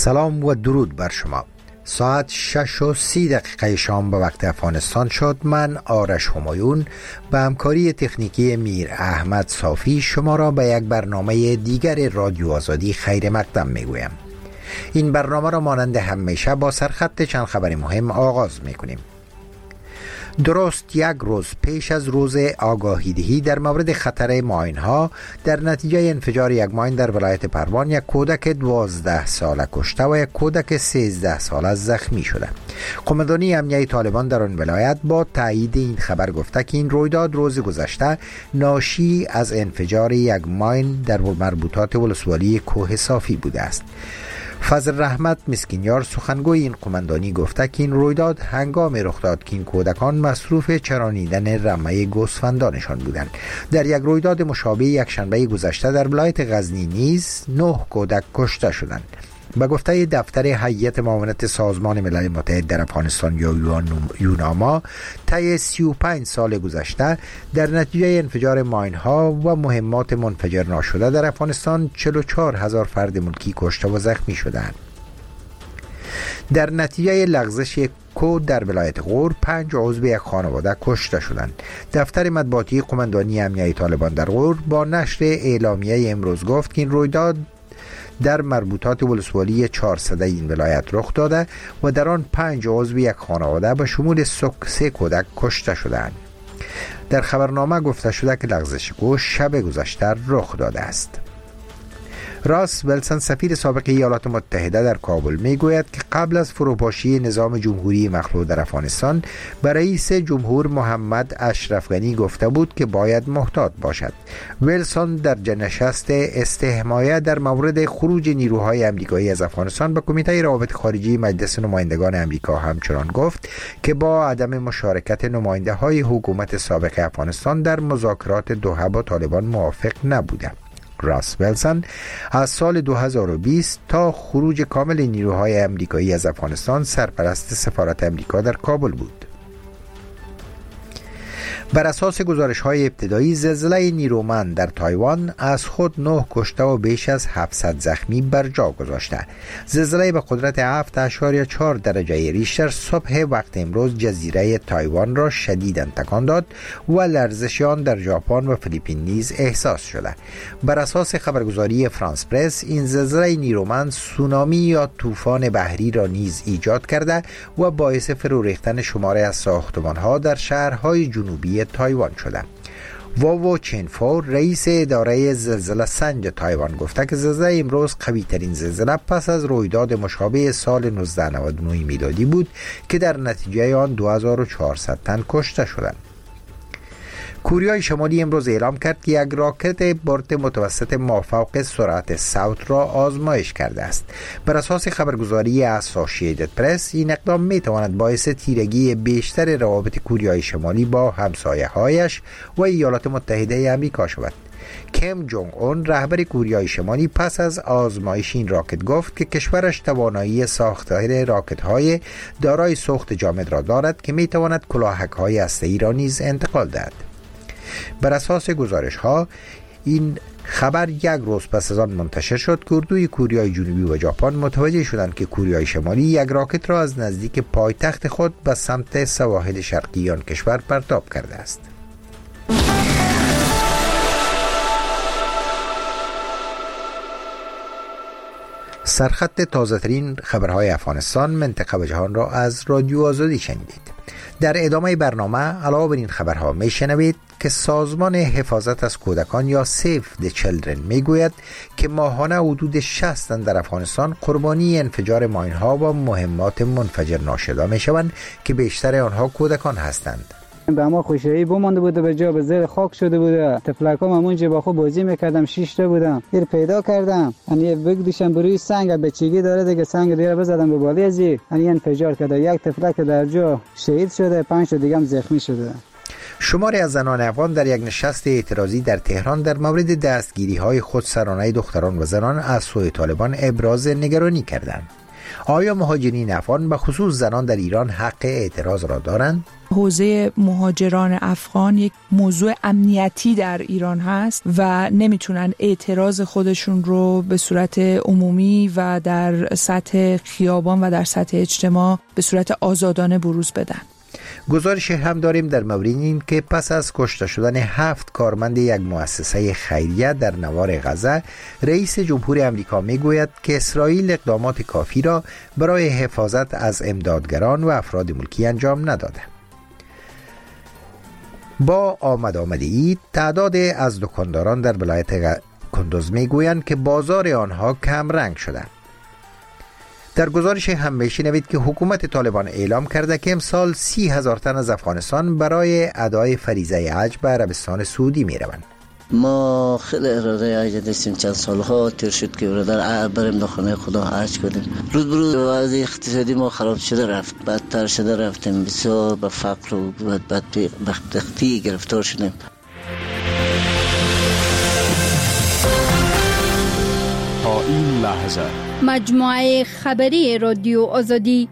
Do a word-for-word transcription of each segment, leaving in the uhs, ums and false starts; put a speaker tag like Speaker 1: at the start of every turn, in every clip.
Speaker 1: سلام و درود بر شما. ساعت شش و سی دقیقه شام به وقت افغانستان شد. من آرش همایون به همکاری تکنیکی میر احمد صافی شما را به یک برنامه دیگر رادیو آزادی خیر مقدم میگویم. این برنامه را مانند همیشه با سرخط چند خبر مهم آغاز میکنیم. درست یک روز پیش از روز آگاهی دهی در مورد خطر ماین‌ها، در نتیجه انفجار یک ماین در ولایت پروان یک کودک دوازده ساله کشته و یک کودک سیزده ساله زخمی شده. قماندانی امنیه طالبان در آن ولایت با تایید این خبر گفته که این رویداد روز گذشته ناشی از انفجار یک ماین در مربوطات ولسوالی کوه صافی بوده است. فضل رحمت مسکینیار سخنگوی این قماندانی گفته که این رویداد هنگام رخ داد که این کودکان مصروف چرانیدن رمه گوسفندانشان بودند. در یک رویداد مشابه یک شنبه گذشته در ولایت غزنی نیز نه کودک کشته شدند. به گفته دفتر هیئت معاونت سازمان ملل متحد در افغانستان یا یوناما، طی سی و پنج سال گذشته در نتیجه انفجار ماین‌ها و مهمات منفجر ناشده در افغانستان چهل و چهار هزار فرد ملکی کشته و زخمی شدند. در نتیجه لغزش یک کود در ولایت غور پنج عضو یک خانواده کشته شدند. دفتر مطبوعاتی قماندانی امنیه طالبان در غور با نشر اعلامیه امروز گفت که این رویداد در مربوطات ولسوالی چهارصد این ولایت رخ داده و در آن پنج عضو یک خانواده به شمول سه کودک کشته شدند. در خبرنامه گفته شده که لغزش کوه شب گذشته رخ داده است. راس ولسن سفیر سابق ایالات متحده در کابل میگوید که قبل از فروپاشی نظام جمهوری مخلوع در افغانستان به رئیس جمهور محمد اشرف غنی گفته بود که باید محتاط باشد. ولسن در نشست استحمایه در مورد خروج نیروهای امریکایی از افغانستان به کمیته روابط خارجی مجلس نمایندگان امریکا همچنان گفت که با عدم مشارکت نماینده های حکومت سابق افغانستان در مذاکرات دوحه با طالبان موافق نبوده. راس ولسن از سال دو هزار و بیست تا خروج کامل نیروهای امریکایی از افغانستان سرپرست سفارت امریکا در کابل بود. بر اساس گزارش‌های ابتدایی، زلزله نیرومند در تایوان از خود نه کشته و بیش از هفتصد زخمی بر جا گذاشته. زلزله به قدرت هفت اشاریه چهار درجه ریشتر صبح وقت امروز جزیره تایوان را شدیداً تکان داد و لرزش آن در ژاپن و فیلیپین نیز احساس شده. بر اساس خبرگزاری فرانس پرس، این زلزله نیرومند سونامی یا طوفان بحری را نیز ایجاد کرده و باعث فرو ریختن شماری از ساختمان‌ها در شهرهای جنوبی تایوان شده. واو چینفو رئیس اداره زلزله سنج تایوان گفته که زلزله امروز قوی ترین زلزله پس از رویداد مشابه سال نوزده نود و نه میلادی بود که در نتیجه آن دو هزار و چهارصد تن کشته شدند. کره شمالی امروز اعلام کرد که یک راکت برد متوسط مافوق سرعت صوت را آزمایش کرده است. بر اساس خبرگزاری اسوسییتد پرس، این اقدام می تواند باعث تیرگی بیشتر روابط کره شمالی با همسایه‌هایش و ایالات متحده آمریکا شود. کیم جونگ اون رهبر کره شمالی پس از آزمایش این راکت گفت که کشورش توانایی ساختن راکت‌های دارای سوخت جامد را دارد که می تواند کلاهک‌های هسته‌ای را نیز انتقال دهد. بر اساس گزارش ها، این خبر یک روز پس از آن منتشر شد که اردوی کره جنوبی و ژاپن متوجه شدند که کره شمالی یک راکت را از نزدیک پایتخت خود به سمت سواحل شرقی آن کشور پرتاب کرده است. سرخط تازه ترین خبرهای افغانستان، منطقه و جهان را از رادیو آزادی شنیدید. در ادامه برنامه علاوه بر این خبرها می شنوید که سازمان حفاظت از کودکان یا سیف د چیلدرن می گوید که ماهانه حدود شصت تن در افغانستان قربانی انفجار ماین‌ها و مهمات منفجر ناشده می شوند که بیشتر آنها کودکان هستند.
Speaker 2: به ما خوشایی بمانده بوده، به جا به زیر خاک شده بوده. تفلکام همونجا با خود بازی میکردم، شش تا بودم. دیر پیدا کردم، یعنی بگذاشتم بروی سنگ، بچگی داره دیگه، سنگ دیگه بزدم به بالی ازی، یعنی انفجار کرده. یک تفلک در جا شهید شده، پنج تا دیگه هم زخمی شده.
Speaker 1: شماری از زنان افغان در یک نشست اعتراضی در تهران در مورد دستگیری‌های خودسرانه دختران و زنان از سوی طالبان ابراز نگرانی کردند. آیا مهاجرین افغان به خصوص زنان در ایران حق اعتراض را دارند؟
Speaker 3: حوزه مهاجران افغان یک موضوع امنیتی در ایران هست و نمیتونن اعتراض خودشون رو به صورت عمومی و در سطح خیابان و در سطح اجتماع به صورت آزادانه بروز بدن.
Speaker 1: گزارش هم داریم در مورد این که پس از کشته شدن هفت کارمند یک مؤسسه خیریه در نوار غزه، رئیس جمهور امریکا میگوید که اسرائیل اقدامات کافی را برای حفاظت از امدادگران و افراد ملکی انجام نداده. با آمد آمد عید، تعداد از دکانداران در ولایت کندوز میگویند که بازار آنها کم رنگ شده. در گزارش هم میشنوید که حکومت طالبان اعلام کرده که امسال سی هزار تن از افغانستان برای ادای فریضه حج به عربستان سعودی می روند.
Speaker 4: ما خیلی اراده حج داشتیم، چند سالها تیر شد که برادر بریم به خانه خدا حج کنیم. روز بروز وضع اقتصادی ما خراب شده رفت، بدتر شده رفتیم، بسیار به فقر و بدبختی گرفتار شدیم.
Speaker 5: تا این لحظه
Speaker 6: مجموعه خبری رادیو آزادی.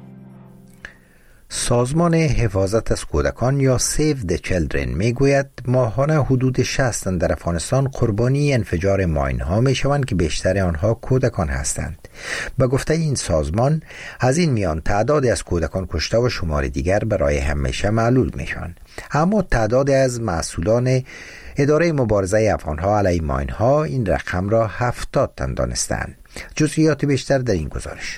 Speaker 1: سازمان حفاظت از کودکان یا سیو د چیلدرن میگوید ماهانه حدود شصت تن در افغانستان قربانی انفجار ماین ها می شوند که بیشتر آنها کودکان هستند. به گفته این سازمان، از این میان تعدادی از کودکان کشته و شمار دیگر برای همیشه معلول می شوند. اما تعدادی از مسئولان اداره مبارزه افغانها علیه ماین ها این رقم را هفتاد تن دانستند. جزئیات بیشتر در این گزارش.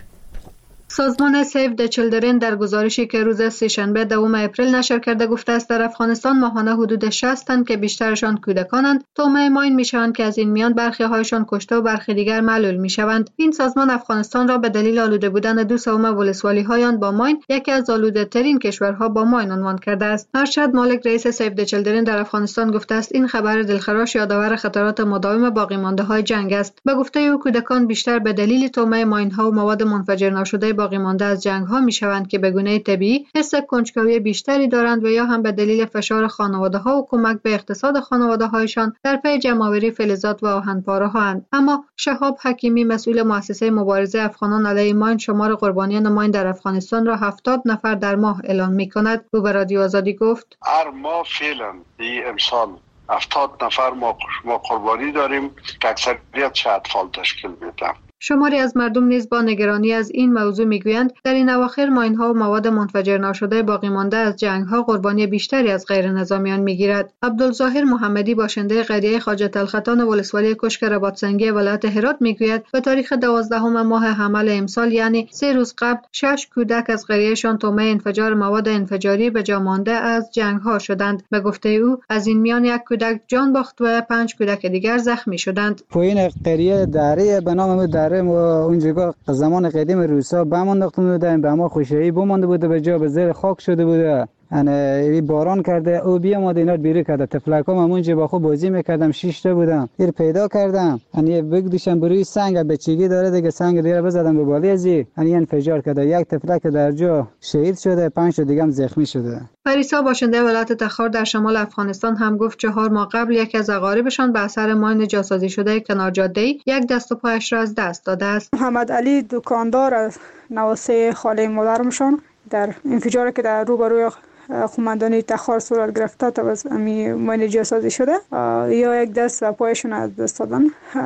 Speaker 7: سازمان سیو د چیلدرن در گزارشی که روز سه‌شنبه دوم اپریل نشر کرده گفته است در افغانستان ماهانه حدود شصت تن که بیشترشان کودکانند تومه ماین میشوند که از این میان برخی هایشان کشته و برخی دیگر معلول میشوند. این سازمان افغانستان را به دلیل آلوده بودن دو سوم ولسوالی هایان با ماین یکی از آلوده ترین کشورها با ماین عنوان کرده است. ارشد مالک رئیس سیو د چیلدرن در افغانستان گفته است این خبر دلخراش یادآور خطرات مداوم باقی مانده های جنگ است. به گفته او کودکان بیشتر به دلیل تومه ماین ها و مواد منفجر ناشده باقی مانده از جنگ ها می شوند که به گونه طبیعی حس کنجکاوی بیشتری دارند و یا هم به دلیل فشار خانواده ها و کمک به اقتصاد خانواده هایشان در پی جمع‌آوری فلزات و آهن‌پاره ها اند. اما شهاب حکیمی مسئول مؤسسه مبارزه افغانان علیه ماین شمار قربانیان ماین در افغانستان را هفتاد نفر در ماه اعلام می کند. او به رادیو آزادی گفت
Speaker 8: هر ماه فعلا این امسال هفتاد نفر ما ما قربانی داریم که اکثریت چه اطفال تشکیل میدن.
Speaker 7: شماری از مردم نیز با نگرانی از این موضوع میگویند در این اواخر ماین‌ها و مواد منفجر ناشده باقی مانده از جنگ‌ها قربانی بیشتری از غیر نظامیان میگیرد. عبدالظاهر محمدی باشنده قریه خواجه تلختان ولسوالی کشک رباطسنگی ولایت هرات میگوید به تاریخ دوازدهم ماه حمل امسال یعنی سه روز قبل شش کودک از قریهشان تومه انفجار مواد انفجاری به جا مانده از جنگ‌ها شدند. به گفته او از این میان یک کودک جان باخت و پنج کودک دیگر زخمی شدند.
Speaker 2: پایین قریه دره به نام دره و اونجا زمان قدیم روسا بم انداخته بودن، به ما خوشایی بمانده بوده، به جا به زیر خاک شده بوده. یعنی باران کرده او بیا ما اینا بیرون کرده. تفلکام همونجا با خود بازی میکردم، شش تا بودم. ایر پیدا کردم، یعنی بگدیشم بروی سنگ بچگی داره دیگه، سنگ دیگه بزدم به بالی ازی، یعنی انفجار کرده. یک تفلک در جا شهید شده، پنج تا دیگه هم زخمی شده.
Speaker 7: پریسا باشنده ولایت تخار در شمال افغانستان هم گفت چهار ماه قبل یکی از اقاربشان به اثر ماین جاسازی شده کنار جاده‌ای یک دست و پایش را از دست داده است.
Speaker 9: محمد علی دکاندار از نواسه خاله مادرمشان در انفجاری که در روبروی قماندانی تخار صورت گرفته تا از امی ماین جاسازی شده یا یک دست و پایشون از دست دادن،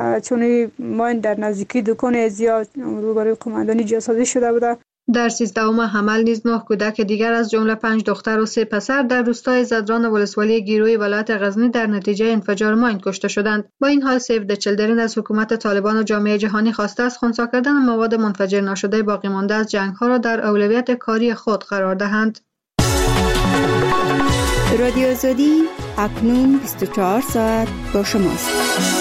Speaker 9: چون ماین در نزدیکی دکان زیاد روبروی قماندانی جاسازی شده بوده.
Speaker 7: در سیزدهم حمل نیز نه کودک دیگر از جمله پنج دختر و سه پسر در روستای زدران ولسوالی گیروی ولایت غزنی در نتیجه انفجار ماین کشته شدند. با این حال سیو د چیلدرن از حکومت طالبان و جامعه جهانی خواسته است خنثی کردن مواد منفجر ناشده باقی مانده از جنگ‌ها را در اولویت کاری خود قرار دهند.
Speaker 6: رادیو آزادی اکنون بیست و چهار ساعت با شماست.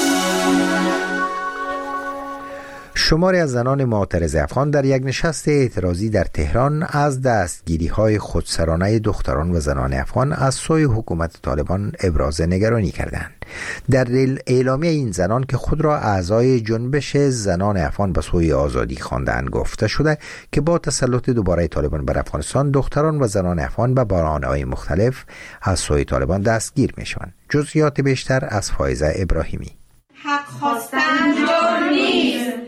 Speaker 1: شماری از زنان معترض افغان در یک نشست اعتراضی در تهران از دستگیری‌های خودسرانه دختران و زنان افغان از سوی حکومت طالبان ابراز نگرانی کردند. در اعلامیه این زنان که خود را اعضای جنبش زنان افغان به سوی آزادی خواندند گفته شده که با تسلط دوباره طالبان بر افغانستان دختران و زنان افغان به بحران‌های مختلف از سوی طالبان دستگیر می‌شوند. جزئیات بیشتر از فائزه ابراهیمی.
Speaker 10: حق خواستن جرم نیست.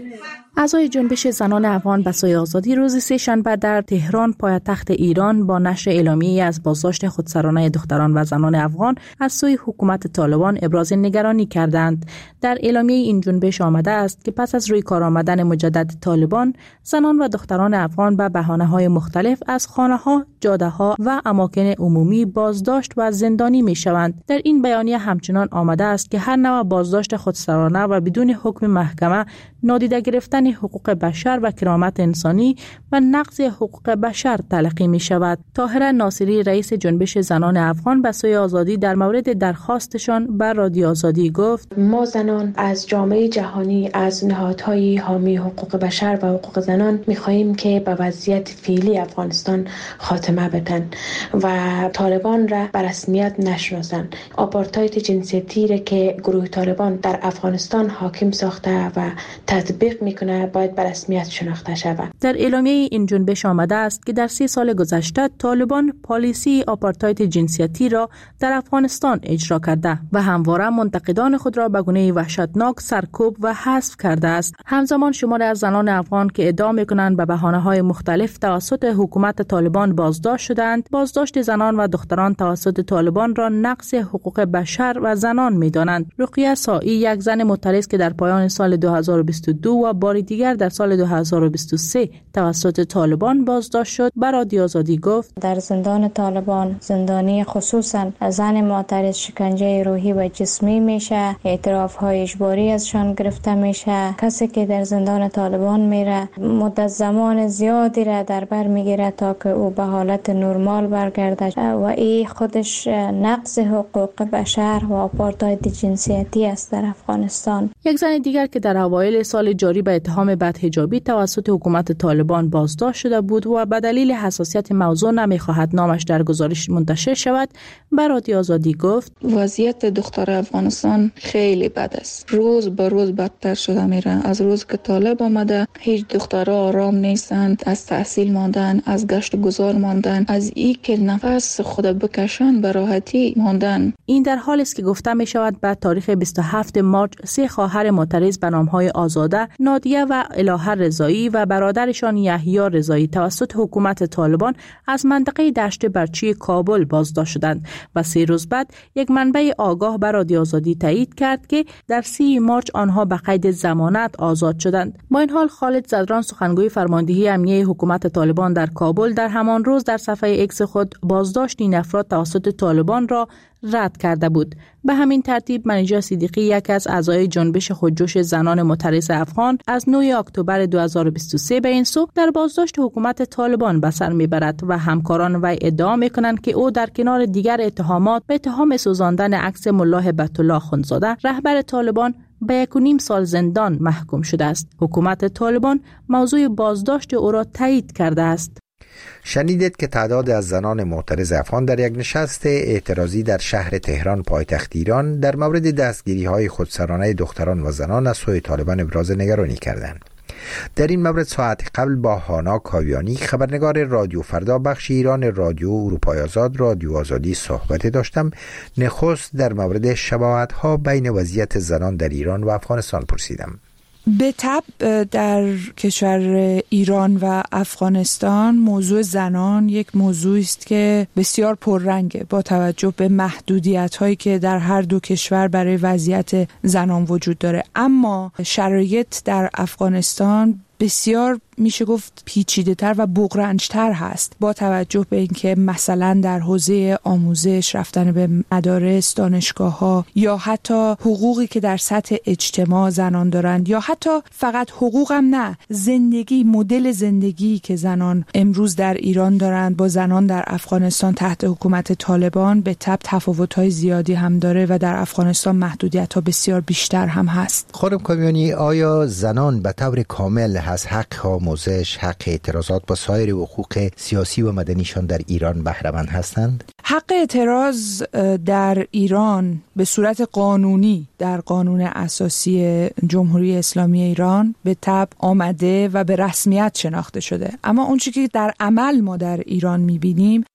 Speaker 10: اعضای جنبش زنان افغان به سوی آزادی روز سه شنبه در تهران پایتخت ایران با نشر اعلامیه‌ای از بازداشت خودسرانه دختران و زنان افغان از سوی حکومت طالبان ابراز نگرانی کردند. در اعلامیه این جنبش آمده است که پس از روی کار آمدن مجدد طالبان، زنان و دختران افغان به بهانه‌های مختلف از خانه‌ها، جاده‌ها و اماکن عمومی بازداشت و زندانی می‌شوند. در این بیانیه همچنان آمده است که هر نوع بازداشت خودسرانه و بدون حکم محکمه، نادیده گرفتن حقوق بشر و کرامت انسانی و نقض حقوق بشر تلقی می شود. طاهره ناصری رئیس جنبش زنان افغان به سوی آزادی در مورد درخواستشان بر رادیو آزادی گفت:
Speaker 11: ما زنان از جامعه جهانی، از نهادهای حامی حقوق بشر و حقوق زنان می خواهیم که به وضعیت فعلی افغانستان خاتمه بدن و طالبان را به رسمیت نشناسند. آپارتاید جنسیتی را که گروه طالبان در افغانستان حاکم ساخته و تطبیق میکنه باید به رسمیت شناخته شود.
Speaker 10: در اعلامیه این جنبش آمده است که در سی سال گذشته طالبان پالیسی آپارتاید جنسیتی را در افغانستان اجرا کرده و همواره منتقدان خود را به گونه وحشتناک سرکوب و حذف کرده است. همزمان شماری از زنان افغان که ادعا میکنند به بهانه‌های مختلف توسط حکومت طالبان بازداشت شدند، بازداشت زنان و دختران توسط طالبان را نقض حقوق بشر و زنان میدانند. رقیه سائی، یک زن معترض که در پایان سال دو هزار و بیست و دو و بار دیگر در سال دو هزار و بیست و سه توسط طالبان بازداشت شد، بر رادیو آزادی گفت:
Speaker 12: در زندان طالبان زندانی خصوصا زن معترض شکنجه روحی و جسمی میشه، اعتراف های اجباری ازشان گرفته میشه. کسی که در زندان طالبان میره مدت زمان زیادی را در بر میگیره تا که او به حالت نرمال برگرده و این خودش نقض حقوق بشر و آپارتاید جنسیتی است در افغانستان.
Speaker 10: یک زن دیگر که در اوایل سال جاری به اتهام بدحجابی توسط حکومت طالبان بازداشت شده بود و به دلیل حساسیت موضوع نمیخواهد نامش در گزارش منتشر شود، بر رادیو آزادی گفت:
Speaker 13: وضعیت دختر افغانستان خیلی بد است. روز به روز بدتر شده میره. از روز که طالب آمده هیچ دخترها آرام نیستند، از تحصیل ماندن، از گشت و گذار ماندن، از ای که نفس خود بکشن به راحتی ماندن.
Speaker 10: این در حالی است که گفته می شود بعد تاریخ بیست و هفتم مارس سه خواهر معترض به نامهای آزاده، نادیه و الهه رضایی و برادرشان یحیی رضایی توسط حکومت طالبان از منطقه دشت برچی کابل بازداشت شدند و سه روز بعد یک منبع آگاه بر رادیو آزادی تایید کرد که در سی مارس آنها به قید ضمانت آزاد شدند. با این حال خالد زدران، سخنگوی فرماندهی امنیه حکومت طالبان در کابل، در همان روز در صفحه اکس خود بازداشت این افراد توسط طالبان را رد کرده بود. به همین ترتیب منیژه صدیقی، یک از اعضای جنبش خودجوش زنان معترض افغان، از نه اکتبر دو هزار و بیست و سه به این سو در بازداشت حکومت طالبان به سر میبرد و همکاران وی ادعا میکنند که او در کنار دیگر اتهامات به اتهام سوزاندن عکس ملا هبت الله اخوندزاده، رهبر طالبان، به یک و نیم سال زندان محکوم شده است. حکومت طالبان موضوع بازداشت او را تایید کرده است.
Speaker 1: شنیدید که تعداد از زنان معترض افغان در یک نشست اعتراضی در شهر تهران پایتخت ایران در مورد دستگیری‌های خودسرانه دختران و زنان از سوی طالبان ابراز نگرانی کردند. در این مورد ساعت قبل با هانا کاویانی، خبرنگار رادیو فردا بخش ایران رادیو اروپای آزاد رادیو آزادی صحبت داشتم. نخست در مورد شباهت‌ها بین وضعیت زنان در ایران و افغانستان پرسیدم.
Speaker 3: به طبع در کشور ایران و افغانستان موضوع زنان یک موضوعی است که بسیار پررنگه با توجه به محدودیت‌هایی که در هر دو کشور برای وضعیت زنان وجود داره. اما شرایط در افغانستان بسیار میشه گفت پیچیده‌تر و بغرنج‌تر هست با توجه به اینکه مثلا در حوزه آموزش، رفتن به مدارس، دانشگاه‌ها یا حتی حقوقی که در سطح اجتماع زنان دارند یا حتی فقط حقوق هم نه، زندگی، مدل زندگی که زنان امروز در ایران دارند با زنان در افغانستان تحت حکومت طالبان به تبع تفاوت‌های زیادی هم داره و در افغانستان محدودیت‌ها بسیار بیشتر هم هست.
Speaker 1: خانم کامیانی، آیا زنان به طور کامل از حق آموزش، حق اعتراضات با سایر حقوق سیاسی و مدنیشان در ایران بهره مند هستند؟
Speaker 3: حق اعتراض در ایران به صورت قانونی در قانون اساسی جمهوری اسلامی ایران به طبع آمده و به رسمیت شناخته شده. اما اون چیزی که در عمل ما در ایران می‌بینیم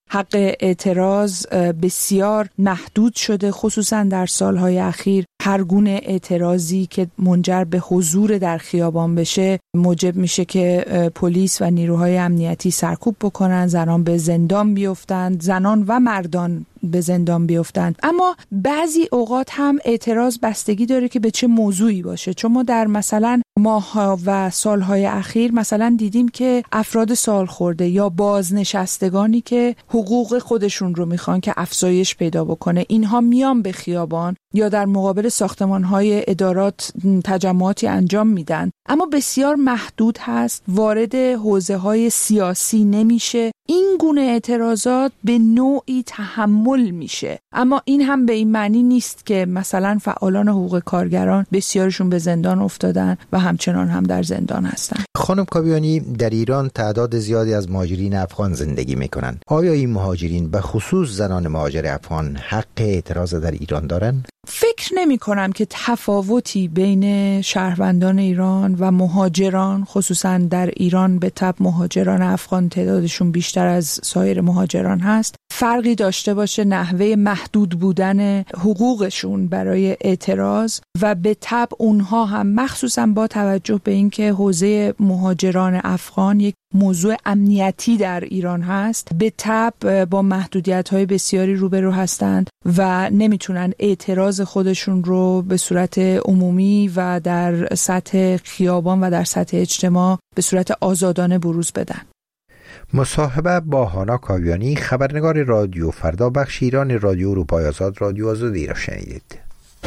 Speaker 3: حق اعتراض بسیار محدود شده، خصوصا در سالهای اخیر. هر گونه اعتراضی که منجر به حضور در خیابان بشه موجب میشه که پلیس و نیروهای امنیتی سرکوب بکنن، زنان به زندان بیفتند، زنان و مردان به زندان بیفتند. اما بعضی اوقات هم اعتراض بستگی داره که به چه موضوعی باشه، چون ما در مثلا ماه‌ها و سالهای اخیر مثلا دیدیم که افراد سالخورده یا بازنشستگانی که حقوق خودشون رو میخوان که افزایش پیدا بکنه، اینها میان به خیابان یا در مقابل ساختمان‌های ادارات تجمعاتی انجام میدن، اما بسیار محدود هست، وارد حوزه‌های سیاسی نمیشه. این گونه اعتراضات به نوعی تحمل میشه، اما این هم به این معنی نیست که مثلا فعالان حقوق کارگران بسیارشون به زندان افتادن و همچنان هم در زندان هستن.
Speaker 1: خانم کاویانی، در ایران تعداد زیادی از مهاجرین افغان زندگی میکنن. آیا این مهاجرین به خصوص زنان مهاجر افغان حق اعتراض در ایران دارن؟
Speaker 3: فکر نمی کنم که تفاوتی بین شهروندان ایران و مهاجران، خصوصا در ایران به تبع مهاجران افغان تعدادشون بیشتر از سایر مهاجران هست، فرقی داشته باشه نحوه محدود بودن حقوقشون برای اعتراض و به تبع اونها هم مخصوصا با توجه به اینکه حوزه مهاجران افغان یک موضوع امنیتی در ایران هست، به تبع با محدودیت‌های بسیاری روبرو هستند و نمیتونن اعتراض خودشون رو به صورت عمومی و در سطح خیابان و در سطح اجتماع به صورت آزادانه بروز بدن.
Speaker 1: مصاحبه با هانا کاویانی، خبرنگار رادیو فردا، بخش ایران رادیو اروپای آزاد، رادیو آزادی را شنیدید.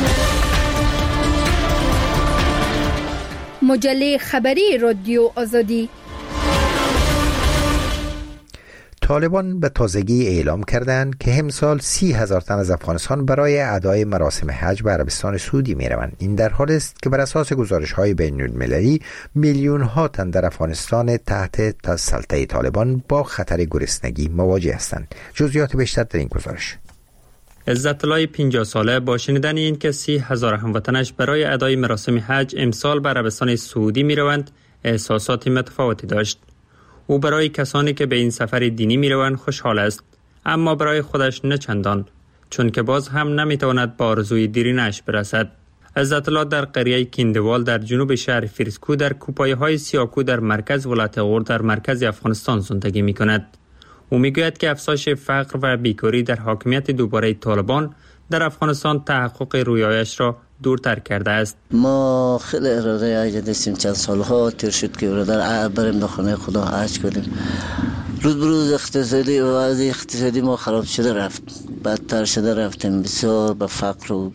Speaker 6: مجله خبری رادیو آزادی.
Speaker 1: طالبان به تازگی اعلام کردند که امسال سی هزار تن از افغانستان برای ادای مراسم حج به عربستان سعودی می روند. این در حالی است که بر اساس گزارش های بین المللی میلیون ها تن در افغانستان تحت سلطه طالبان با خطر گرسنگی مواجه هستند. جزئیات بیشتر در این گزارش.
Speaker 14: عزت الله پنجاه ساله با شنیدن این که سی هزار هموطنش برای ادای مراسم حج امسال به عربستان سعودی می روند احساسات متفاوتی داشت. او برای کسانی که به این سفر دینی می روند خوشحال است، اما برای خودش نه چندان، چون که باز هم نمی تواند با آرزوی دیرینش برسد. عزت الله در قریه کیندوال در جنوب شهر فیرسکو در کوپایه های سیاکو در مرکز ولایت غور در مرکز افغانستان زندگی می کند. او می گوید که افزایش فقر و بیکاری در حاکمیت دوباره طالبان در افغانستان تحقق رویایش را دورتر کرده است.
Speaker 4: ما خیلی اراده حج داشتیم، چند سالها تیر شد که برادر بریم به خانه خدا حج کنیم. روز بروز اقتصادی و وضع اقتصادی ما خراب شده رفت، بدتر شده رفتیم، بسیار به فقر و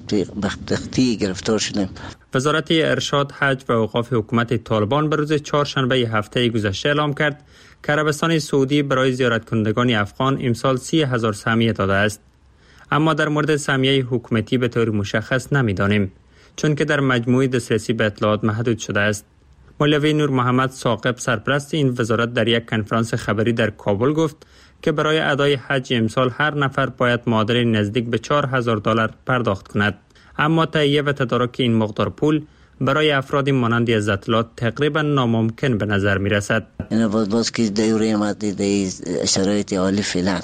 Speaker 4: بدبختی گرفتار شدیم.
Speaker 14: وزارت ارشاد، حج و اوقاف حکومت طالبان به روز چهارشنبه هفته گذشته اعلام کرد که عربستان سعودی برای زیارت کنندگان افغان امسال سی هزار سهمیه داده است. اما در مورد سهمیه حکومتی به طور مشخص نمی‌دانیم، چون که در مجموعه دسترسی به اطلاعات محدود شده است. مولوی نور محمد ثاقب، سرپرست این وزارت، در یک کنفرانس خبری در کابل گفت که برای ادای حج امسال هر نفر باید معادل نزدیک به چهار هزار دلار پرداخت کند، اما تهیه و تدارک این مقدار پول برای افرادی مانند عزت الله تقریبا ناممکن به نظر می رسد.
Speaker 4: این باز باز که دوره آمده در شرایط عالی فعلا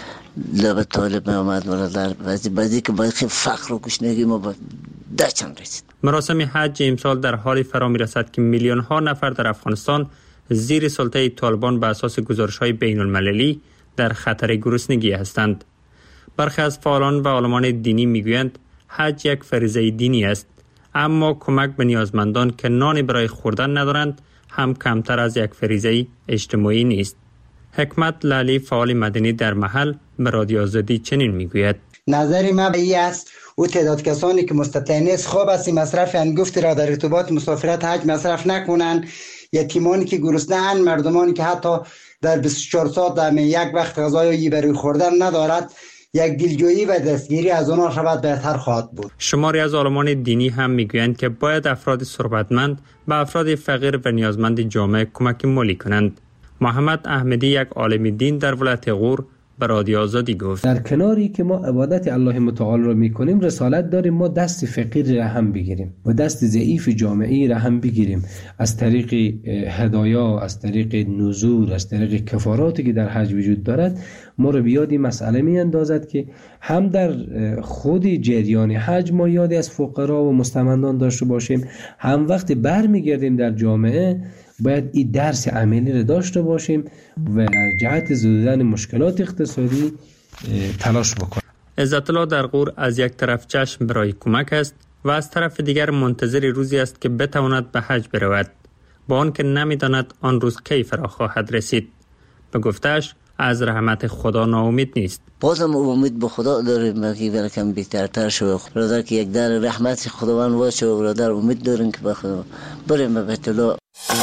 Speaker 4: لب طالب آمد برادر، بعضی بعضی که باید خیلی فقر و گشنگی ما با دچم رسید.
Speaker 14: مراسم حج امسال در حالی فرا می رسد که میلیون ها نفر در افغانستان زیر سلطه طالبان به اساس گزارش های بین المللی در خطر گرسنگی هستند. برخی از فعالان و عالمان دینی می گویند حج یک فریضه دینی است، اما کمک به نیازمندان که نان برای خوردن ندارند هم کمتر از یک فریضه اجتماعی نیست. حکمت لالی، فعال مدنی در محل، به رادیو آزادی چنین میگوید:
Speaker 15: نظر من به این است او تعداد کسانی که مستطیع نیست خواب است مصرف انگفت را در ارتباط مسافرت حج مصرف نکنند. یتیمانی که گرسنه‌اند، مردمانی که حتی در بیست و چهار ساعت در یک وقت غذایی برای خوردن ندارد، یک دلجویی و دستگیری از آنها شود بهتر خواهد بود.
Speaker 14: شماری از عالمان دینی هم میگویند که باید افراد ثروتمند به افراد فقیر و نیازمند جامعه کمک مالی کنند. محمد احمدی، یک عالم دین در ولایت غور، به رادیو آزادی گفت.
Speaker 16: در کناری که ما عبادت الله متعال را میکنیم، رسالت داریم ما دست فقیر را هم بگیریم و دست ضعیف جامعه را هم بگیریم، از طریق هدایا، از طریق نذور، از طریق کفاراتی که در حج وجود دارد. ما رو بیاد این مسئله می اندازد که هم در خود جریان حج ما یادی از فقرا و مستمندان داشته باشیم، هم وقتی برمیگردیم در جامعه باید این درس عملی رو داشته باشیم و جهت زدودن مشکلات اقتصادی تلاش بکنیم.
Speaker 14: عزت الله درغور از یک طرف چشم برای کمک است و از طرف دیگر منتظر روزی است که بتواند به حج برود، با آنکه نمیداند آن روز کی فرا خواهد رسید. به گفته‌اش از رحمت خدا ناامید نیست.
Speaker 4: بازم امید به خدا داریم که برکم بهترتر شود. برادر که یک در رحمت خداوند باشه و برادر امید داریم که به خدا بریم به بیت الله.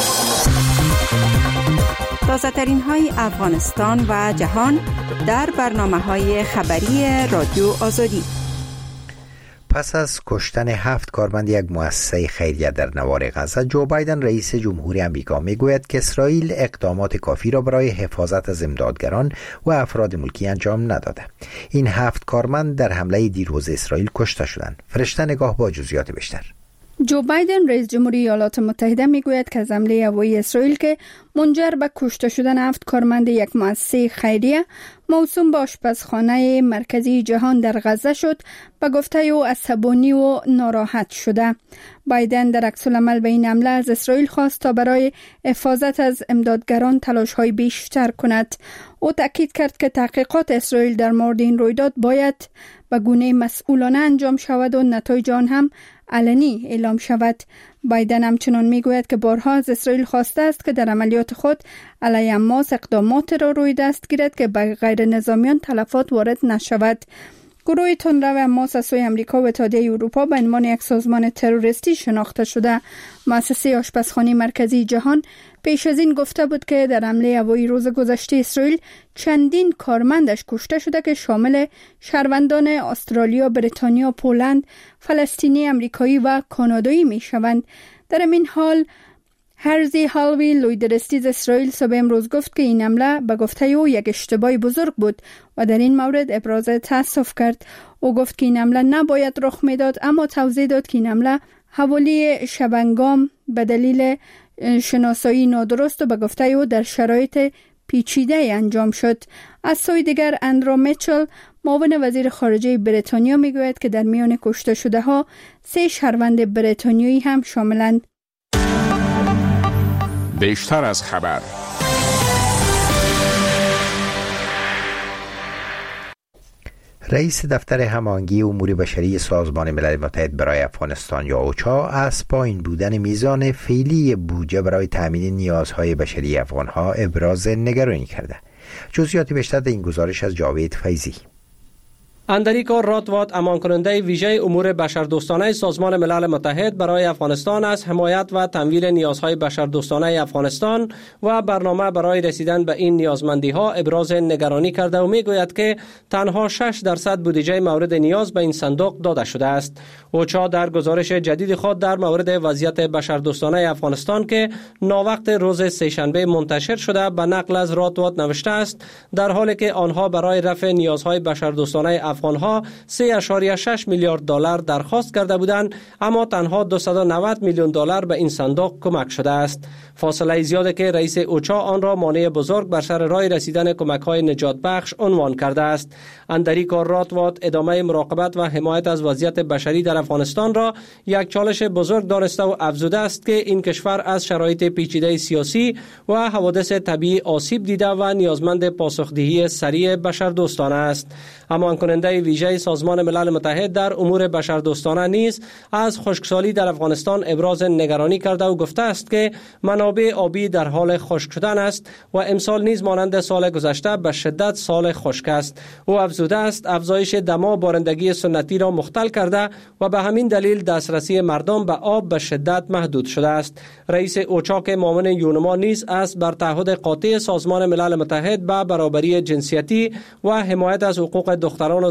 Speaker 6: تازه ترین های افغانستان و جهان در برنامه های خبری رادیو آزادی.
Speaker 1: پس از کشتن هفت کارمند یک مؤسسه خیریه در نوار غزه، جو بایدن رئیس جمهوری آمریکا میگوید که اسرائیل اقدامات کافی را برای حفاظت از امدادگران و افراد ملکی انجام نداده. این هفت کارمند در حمله دیروز اسرائیل کشته شدند. فرشته نگاه با جزئیات بیشتر.
Speaker 17: جو بایدن رئیس جمهوری ایالات متحده میگوید که از حمله هوایی اسرائیل که منجر به کشته شدن هفت کارمند یک مؤسسه خیریه موسوم به آشپزخانه مرکزی جهان در غزه شد، به گفته او عصبانی و ناراحت شده. بایدن در عکس العمل به این حمله از اسرائیل خواست تا برای حفاظت از امدادگران تلاش‌های بیشتر کند. او تاکید کرد که تحقیقات اسرائیل در مورد این رویداد باید به گونه مسئولانه انجام شود و نتایج آن هم علنی اعلام شود. بایدن همچنان میگوید که بارها از اسرائیل خواسته است که در عملیات خود علیه حماس اقدامات را روی دست گیرد که به غیر نظامیان تلفات وارد نشود. گروه تندرو حماس از سوی امریکا و اتحادیه اروپا به عنوان یک سازمان تروریستی شناخته شده. مؤسسه آشپزخانه مرکزی جهان پیش از این گفته بود که در حمله هوایی روز گذشته اسرائیل چندین کارمندش کشته شده که شامل شهروندان استرالیا، بریتانیا، پولند، فلسطینی، امریکایی و کانادایی می شوند. در این حال هرزی هالوی لویدرستیز اسرائیل صبح امروز گفت که این حمله به گفته او یک اشتباه بزرگ بود و در این مورد ابراز تأسف کرد. او گفت که این حمله نباید رخ میداد، اما توضیح داد که این حمله حوالی شبنگام به دلیل شناسایی نادرست و به گفته او در شرایط پیچیده انجام شد. از سوی دیگر اندرو میچل معاون وزیر خارجه بریتانیا میگوید که در میان کشته شده ها سه شهروند بریتانیایی هم شاملند.
Speaker 5: بیشتر از خبر.
Speaker 1: رئیس دفتر هماهنگی امور بشری سازمان ملل متحد برای افغانستان یا اوچا از پایین بودن میزان فعلی بودجه برای تامین نیازهای بشری افغانها ابراز نگرانی کرده. جزئیات بیشتر در این گزارش از جاوید فیضی.
Speaker 18: اندریکا راتوات، امان کننده ویژه امور بشردوستانه سازمان ملل متحد برای افغانستان، از حمایت و تمویل نیازهای بشردوستانه افغانستان و برنامه برای رسیدن به این نیازمندی ها ابراز نگرانی کرده و می گوید که تنها شش درصد بودجه مورد نیاز به این صندوق داده شده است. اوچا در گزارش جدید خود در مورد وضعیت بشردوستانه افغانستان که ناوقت روز سه‌شنبه منتشر شده به نقل از راتوات نوشته است در حالی که آنها برای رفع نیازهای بشردوستانه افغانها سه اشاریه شش میلیارد دلار درخواست کرده بودند، اما تنها دویست و نود میلیون دلار به این صندوق کمک شده است. فاصله زیاده که رئیس اوچا آن را مانع بزرگ بر سر راه رسیدن کمک‌های نجات بخش عنوان کرده است. اندریکا راتوات ادامه مراقبت و حمایت از وضعیت بشری در افغانستان را یک چالش بزرگ دانسته و افزوده است که این کشور از شرایط پیچیده سیاسی و حوادث طبیعی آسیب دیده و نیازمند پاسخدهی سریع بشردوستانه است. اما کننده ویژه سازمان ملل متحد در امور بشردوستانه نیز از خشکسالی در افغانستان ابراز نگرانی کرده و گفته است که منابع آبی در حال خشک شدن است و امسال نیز مانند سال گذشته به شدت سال خشک است. او افزوده است افزایش دما بارندگی سنتی را مختل کرده و به همین دلیل دسترسی مردم به آب به شدت محدود شده است. رئیس اوچا که معاون یونما نیز است بر تعهد قاطع سازمان ملل متحد به برابری جنسیتی و حمایت از حقوق دختران و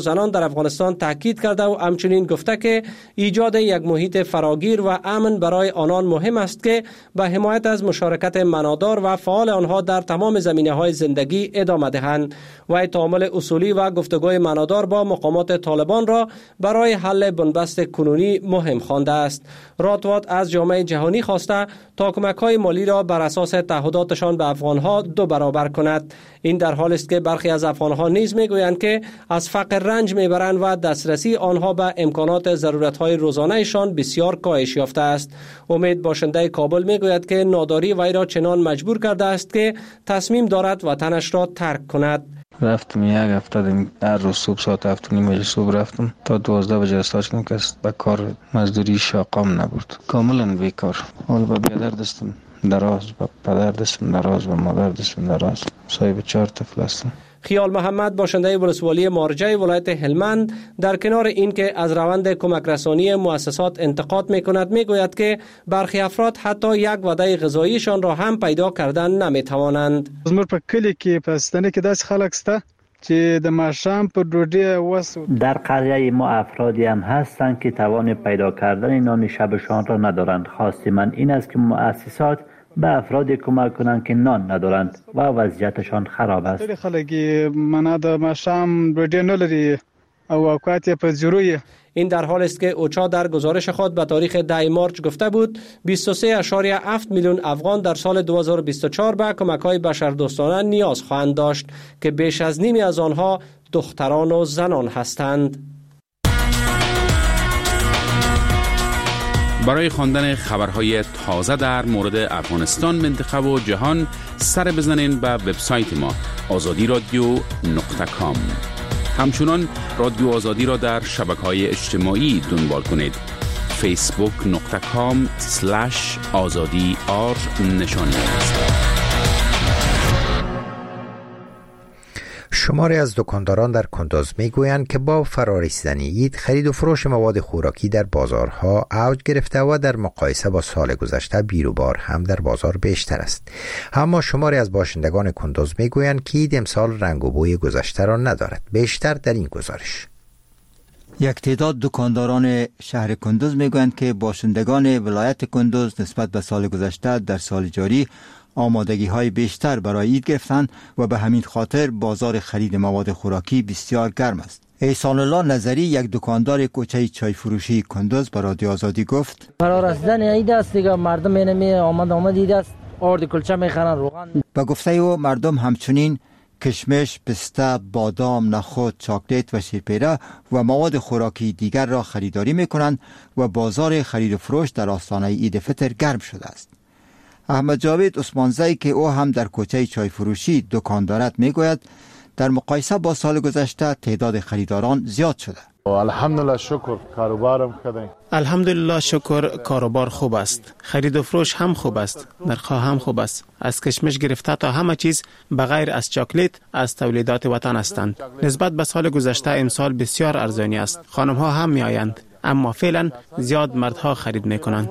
Speaker 18: زنان در افغانستان تاکید کرده و همچنین گفته که ایجاد یک محیط فراگیر و امن برای آنان مهم است که به حمایت از مشارکت معنادار و فعال آنها در تمام زمینه‌های زندگی ادامه دهند و تعامل اصولی و گفتگوی معنادار با مقامات طالبان را برای حل بنبست کنونی مهم خوانده است. راتوات از جامعه جهانی خواسته تا کمک‌های مالی را بر اساس تعهداتشان به افغان‌ها دو برابر کند. این در حالی است که برخی از افغان‌ها نیز می‌گویند که از فقر رنج می‌برند و دسترسی آنها به امکانات ضرورت‌های روزانه‌شان بسیار کاهش یافته است. امید باشنده کابل می‌گوید که ناداری وی را چنان مجبور کرده است که تصمیم دارد وطنش را ترک کند.
Speaker 19: رفتم یک هفته در روز صبح ساعت هفت و نیم بجه صبح رفتم تا دوازده بجه استاج کنم که به کار مزدوری شاقام نبود، کاملا بیکار. حالا به بیادر دستم دراز، به پدر دستم دراز، به مادر دستم دراز، صاحب چهار طفل هستم.
Speaker 18: خیال محمد باشنده ولسوالی مارجه ولایت هلمند در کنار این که از روند کمک رسانی مؤسسات انتقاد میکند میگوید که برخی افراد حتی یک وعده غذاییشان را هم پیدا کردن نمیتوانند.
Speaker 20: زموږ په کلی کې په ستنه کې داسې خلک شته چې د ماښام په ډوډۍ وس.
Speaker 21: در قریه ما افرادی هم هستند که توان پیدا کردن نان شبشان را ندارند. خواست من این است که مؤسسات به افرادی کمک کنند که نان ندارند و وضعیتشان خراب است.
Speaker 20: خلک منه د ماښام ډوډۍ نه لري او اوقات یې په جروی.
Speaker 18: این در حال است که اوچا در گزارش خود به تاریخ ده مارچ گفته بود بیست و سه ممیز هفت میلیون افغان در سال دو هزار و بیست و چهار به کمک‌های بشردوستانه نیاز خواهند داشت که بیش از نیمی از آنها دختران و زنان هستند.
Speaker 22: برای خواندن خبرهای تازه در مورد افغانستان، منطقه و جهان سر بزنین به وبسایت ما آزادی رادیو نقطه کام. همچنان رادیو آزادی را در شبکه‌های اجتماعی دنبال کنید. فیسبوک نقطه کام سلش آزادی آر نشانی است.
Speaker 1: شماری از دکانداران در کندوز میگویند که با فرارسیدن عید خرید و فروش مواد خوراکی در بازارها اوج گرفته و در مقایسه با سال گذشته بیروبار هم در بازار بیشتر است. اما شماری از باشندگان کندوز میگویند که عید امسال رنگ و بوی گذشته را ندارد. بیشتر در این گزارش.
Speaker 23: یک تعداد دکانداران شهر کندوز میگویند که باشندگان ولایت کندوز نسبت به سال گذشته در سال جاری آمادگی های بیشتر برای عید گرفتند و به همین خاطر بازار خرید مواد خوراکی بسیار گرم است. احسان الله نظری، یک دکاندار کوچه چای فروشی کندوز، به رادیو آزادی گفت:
Speaker 24: فرارسیدن عید است دیگه، مردم اینمی آمد آمد عید است، آرد کلچه میخرن، روغن.
Speaker 23: به گفته او مردم همچنین کشمش، پسته، بادام، نخود، چاکلیت و شیرپیره و مواد خوراکی دیگر را خریداری میکنند و بازار خرید و فروش در آستانه عید فطر گرم شده است. احمد جاوید عثمانزی که او هم در کوچه چای فروشی دکان دارد میگوید در مقایسه با سال گذشته تعداد خریداران زیاد شده.
Speaker 25: الحمدلله شکر کاروبارم خوبه.
Speaker 26: الحمدلله شکر کاروبار خوب است. خرید و فروش هم خوب است. نرخ‌ها هم خوب است. از کشمش گرفته تا همه چیز بغیر از چاکلیت از تولیدات وطن هستند. نسبت به سال گذشته امسال بسیار ارزانی است. خانم‌ها هم میآیند. اما فعلا زیاد مردها خرید میکنند.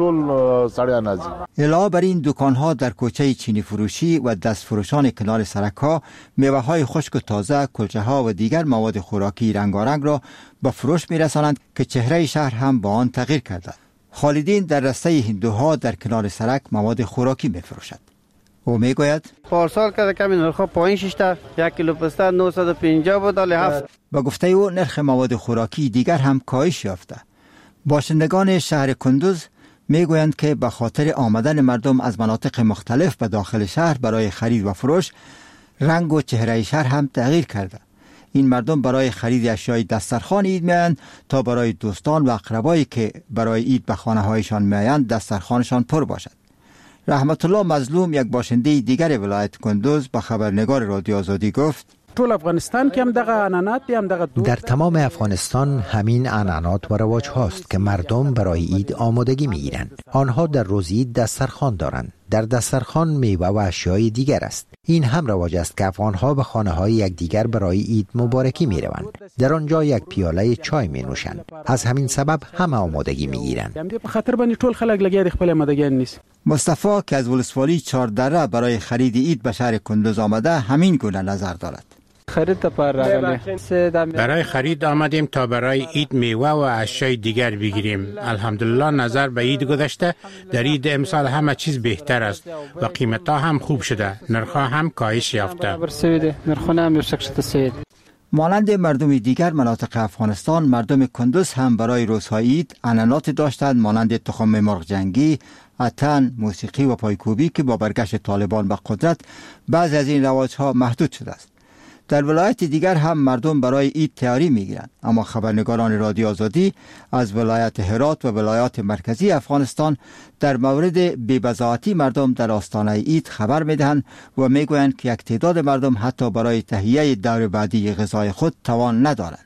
Speaker 23: علاوه بر این دکانها در کوچه چینی فروشی و دست فروشان کنار سرک‌ها میوه های خشک و تازه، کلچه ها و دیگر مواد خوراکی رنگارنگ را به فروش میرسانند که چهره شهر هم با آن تغییر کرده. خالدین در رسته هندوها در کنار سرک مواد خوراکی میفروشد. او میگوید
Speaker 27: پارسال که کمی نرخ پایین ششته، یک کیلو پسته نهصد و پنجاه بود ولی هفت.
Speaker 23: با گفته او نرخ مواد خوراکی دیگر هم کاهش یافته. باشندگان شهر کندوز میگویند که به خاطر آمدن مردم از مناطق مختلف به داخل شهر برای خرید و فروش، رنگ و چهره شهر هم تغییر کرده. این مردم برای خرید اشیای دسترخوان عید میآیند تا برای دوستان و اقربایی که برای عید به خانه هایشان میآیند دسترخوانشان پر باشد. رحمت الله مظلوم، یک باشنده دیگر ولایت کندوز، به خبرنگار رادیو آزادی گفت:
Speaker 28: ټول افغانستان کې هم دغه عنعنات دي، هم دغه
Speaker 1: در تمام افغانستان همین عنعنات و رواج هاست که مردم برای عید آمادگی میگیرند. آنها در روز عید دسترخوان دارند. در دسترخوان میوه و اشیای دیگر است. این هم رواج است که افغانها به خانه های یکدیگر برای عید مبارکی می روند. در آنجا یک پیاله چای می نوشند. از همین سبب هم آمادگی می گیرند.
Speaker 28: په خاطر باندې ټول خلک لګیا دي خپل آمادگی نیست.
Speaker 23: مصطفی که از ولسوالی چهاردره برای خرید عید به شهر کندوز آمده همین گونه نظر دارد.
Speaker 28: خرید پر
Speaker 2: برای خرید آمدیم تا برای عید میوه و اشیاء دیگر بگیریم. الحمدلله نظر به عید گذشته در عید امسال همه چیز بهتر است و قیمت‌ها هم خوب شده، نرخ‌ها هم کاهش یافته.
Speaker 23: مانند مردم دیگر مناطق افغانستان، مردم کندوز هم برای روزهای عید عنعنات داشتند مانند تخم مرغ جنگی، اتن، موسیقی و پایکوبی که با برگشت طالبان به قدرت بعضی از این رواج‌ها محدود شده است. در ولایت دیگر هم مردم برای عید تیاری می‌گیرند، اما خبرنگاران رادیو آزادی از ولایت هرات و ولایات مرکزی افغانستان در مورد بی‌بضاعتی مردم در آستانه عید خبر می‌دهند و می‌گویند که یک تعداد مردم حتی برای تهیه دور بعدی غذای خود توان ندارند.